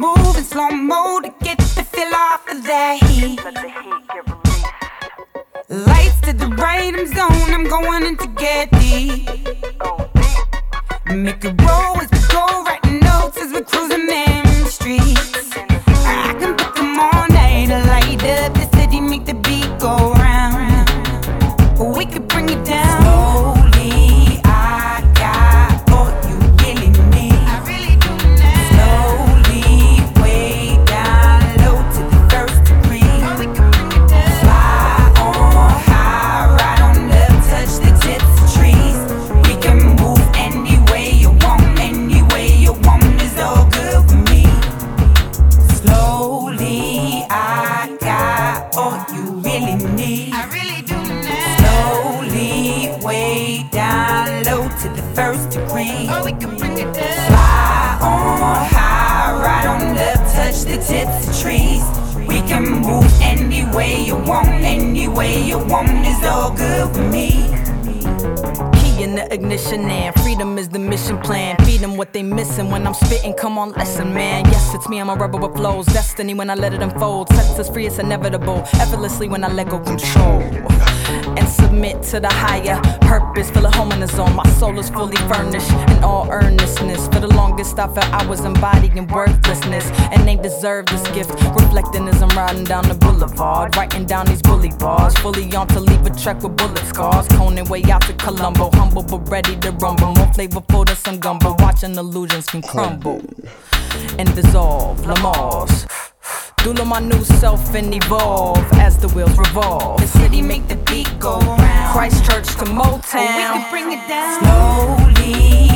move in slow mo to get the feel off of that heat. Let the heat get released. Lights to the right, I'm zone, I'm going in to get deep. Go deep. Make it roll as we go, writing notes as we're cruising in the streets. I can put them all night, light up the city, make the beat go round. We could bring it down. Slowly, I got all you really need. I really do now. Slowly, way down low to the first degree. We could bring it down. Fly on high, ride on up, touch the tips of trees. We can move any way you want, any way you want is all good for me. Slowly, I got all you really need. I really do now. Slowly, way down low to the first degree. We can bring it down. Fly on high, ride on up, touch the tips of trees. We can move any way you want, any way you want is all good for me. Key in the ignition and freedom is the mission plan. Feed them what they missing when I'm spitting. Come on, listen, man. Yes, it's me, I'm a rebel with flows. Destiny when I let it unfold. Sets us free, it's inevitable. Effortlessly when I let go control. And submit to the higher purpose. Feel a home in the zone. My soul is fully furnished in all earnestness. For the longest I felt I was embodying worthlessness, and they deserve this gift. Reflecting as I'm riding down the boulevard, writing down these bully bars. Fully on to leave a track with bullet scars. Coning way out to Colombo. Humble but ready to rumble. More flavorful than some gumbo. Watching illusions can crumble and dissolve. Lamars. Doula my new self and evolve as the wheels revolve. The city make the beat go round. Christchurch to Motown. We can bring it down. Slowly,